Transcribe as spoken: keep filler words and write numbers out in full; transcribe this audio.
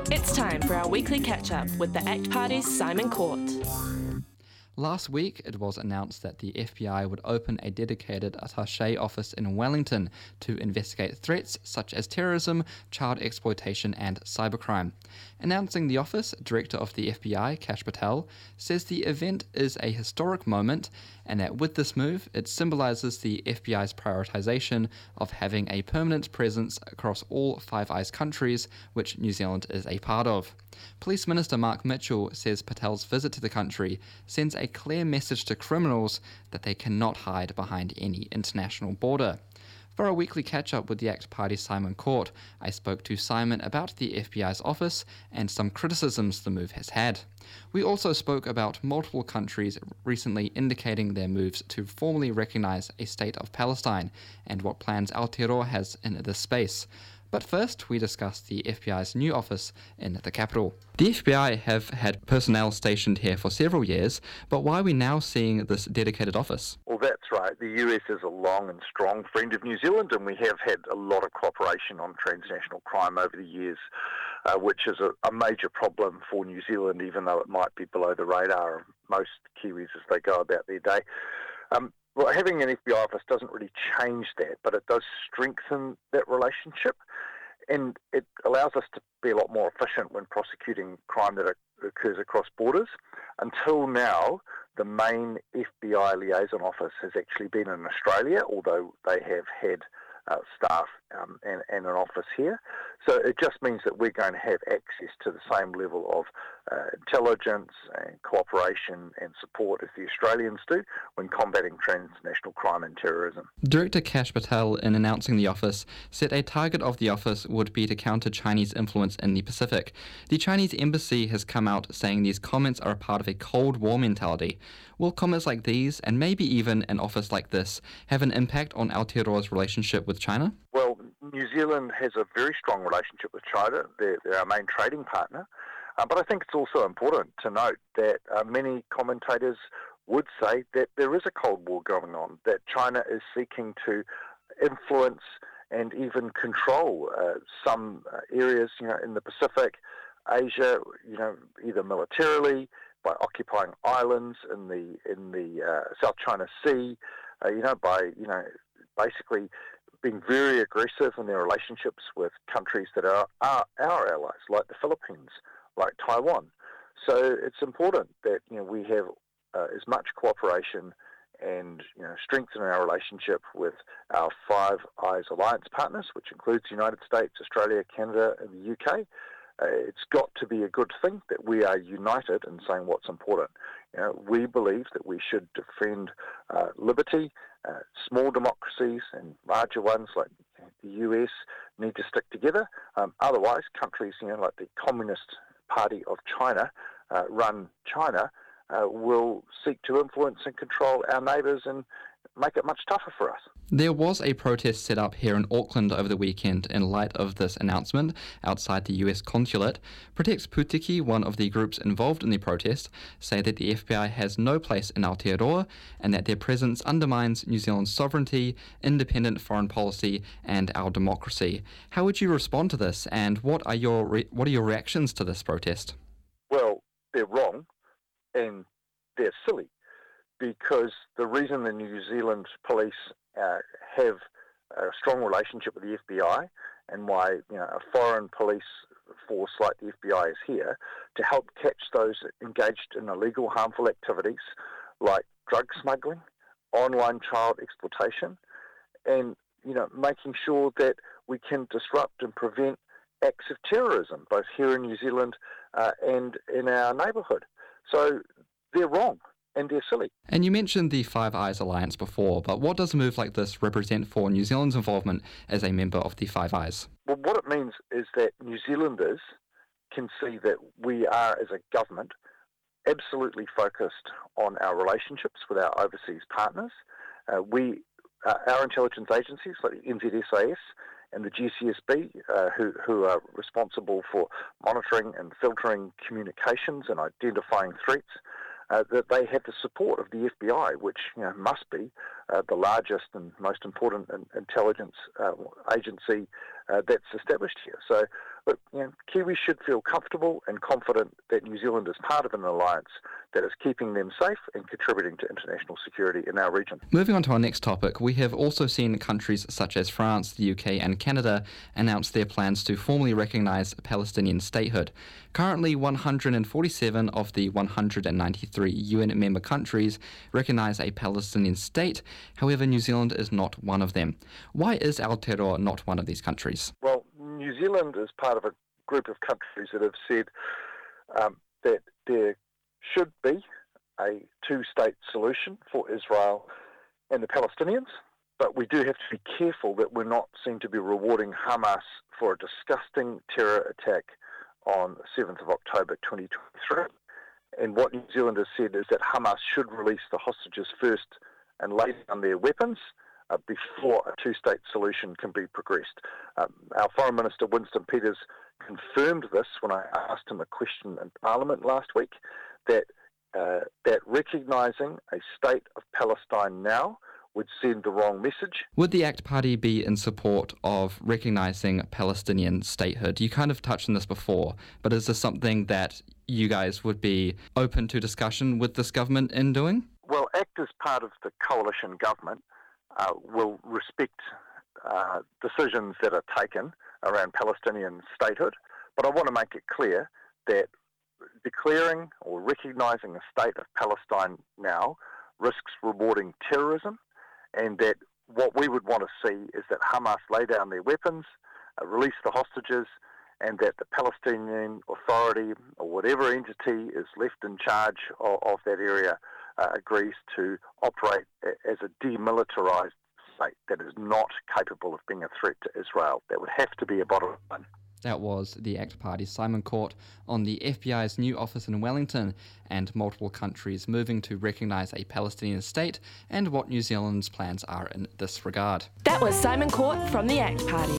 It's time for our weekly catch-up with the ACT Party's Simon Court. Last week, it was announced that the F B I would open a dedicated attaché office in Wellington to investigate threats such as terrorism, child exploitation, and cybercrime. Announcing the office, Director of the F B I, Kash Patel, says the event is a historic moment and that with this move, it symbolises the F B I's prioritisation of having a permanent presence across all Five Eyes countries, which New Zealand is a part of. Police Minister Mark Mitchell says Patel's visit to the country sends a clear message to criminals that they cannot hide behind any international border. For our weekly catch-up with the ACT Party's Simon Court, I spoke to Simon about the F B I's office and some criticisms the move has had. We also spoke about multiple countries recently indicating their moves to formally recognise a state of Palestine and what plans Aotearoa has in this space. But first, we discussed the F B I's new office in the capital. The F B I have had personnel stationed here for several years, but why are we now seeing this dedicated office? Well, that's right. The U S is a long and strong friend of New Zealand, and we have had a lot of cooperation on transnational crime over the years, uh, which is a, a major problem for New Zealand, even though it might be below the radar of most Kiwis as they go about their day. Um, Well, having an F B I office doesn't really change that, but it does strengthen that relationship, and it allows us to be a lot more efficient when prosecuting crime that occurs across borders. Until now, the main F B I liaison office has actually been in Australia, although they have had uh, staff um, and, and an office here. So it just means that we're going to have access to the same level of uh, intelligence and cooperation and support as the Australians do when combating transnational crime and terrorism. Director Kash Patel, in announcing the office, said a target of the office would be to counter Chinese influence in the Pacific. The Chinese embassy has come out saying these comments are a part of a Cold War mentality. Will comments like these, and maybe even an office like this, have an impact on Aotearoa's relationship with China? Well, New Zealand has a very strong relationship with China. They're, they're our main trading partner. Uh, but I think it's also important to note that uh, many commentators would say that there is a Cold War going on, that China is seeking to influence and even control uh, some uh, areas, you know, in the Pacific, Asia, you know, either militarily, by occupying islands in the in the uh, South China Sea, uh, you know, by you know basically being very aggressive in their relationships with countries that are, are our allies, like the Philippines, like Taiwan. So it's important that you know we have uh, as much cooperation and you know strengthen our relationship with our Five Eyes alliance partners, which includes the United States, Australia, Canada, and the U K. Uh, it's got to be a good thing that we are united in saying what's important. You know, we believe that we should defend uh, liberty. Uh, small democracies and larger ones like the U S need to stick together. Um, otherwise, countries you know like the Communist Party of China uh, run China uh, will seek to influence and control our neighbours and make it much tougher for us. There was a protest set up here in Auckland over the weekend in light of this announcement outside the U S consulate. Protect Putiki, one of the groups involved in the protest, say that the F B I has no place in Aotearoa and that their presence undermines New Zealand's sovereignty, independent foreign policy and our democracy. How would you respond to this, and what are your re- what are your reactions to this protest? Well, they're wrong and they're silly, because the reason the New Zealand police uh, have a strong relationship with the F B I and why you know, a foreign police force like the F B I is here to help catch those engaged in illegal, harmful activities like drug smuggling, online child exploitation, and you know making sure that we can disrupt and prevent acts of terrorism, both here in New Zealand uh, and in our neighbourhood. So they're wrong. And they're silly. And you mentioned the Five Eyes Alliance before, but what does a move like this represent for New Zealand's involvement as a member of the Five Eyes? Well, what it means is that New Zealanders can see that we are, as a government, absolutely focused on our relationships with our overseas partners. Uh, we, uh, our intelligence agencies, like the N Z S A S and the G C S B, uh, who, who are responsible for monitoring and filtering communications and identifying threats, Uh, that they have the support of the F B I, which you know, must be uh, the largest and most important in- intelligence uh, agency uh, that's established here. So But you know, Kiwis should feel comfortable and confident that New Zealand is part of an alliance that is keeping them safe and contributing to international security in our region. Moving on to our next topic, we have also seen countries such as France, the U K and Canada announce their plans to formally recognise Palestinian statehood. Currently, one hundred forty-seven of the one hundred ninety-three U N member countries recognise a Palestinian state. However, New Zealand is not one of them. Why is Aotearoa not one of these countries? Well, New Zealand is part of a group of countries that have said um, that there should be a two-state solution for Israel and the Palestinians, but we do have to be careful that we're not seen to be rewarding Hamas for a disgusting terror attack on the seventh of October twenty twenty-three. And what New Zealand has said is that Hamas should release the hostages first and lay down their weapons uh, before a two-state solution can be progressed. Um, our Foreign Minister Winston Peters confirmed this when I asked him a question in Parliament last week, that uh, that recognising a state of Palestine now would send the wrong message. Would the ACT Party be in support of recognising Palestinian statehood? You kind of touched on this before, but is this something that you guys would be open to discussion with this government in doing? Well, ACT as part of the coalition government uh, will respect uh, decisions that are taken around Palestinian statehood, but I want to make it clear that declaring or recognising a state of Palestine now risks rewarding terrorism, and that what we would want to see is that Hamas lay down their weapons, uh, release the hostages, and that the Palestinian Authority or whatever entity is left in charge of, of that area uh, agrees to operate a, as a demilitarised state that is not capable of being a threat to Israel. That would have to be a bottom line. That was the ACT Party's Simon Court on the F B I's new office in Wellington and multiple countries moving to recognise a Palestinian state and what New Zealand's plans are in this regard. That was Simon Court from the ACT Party.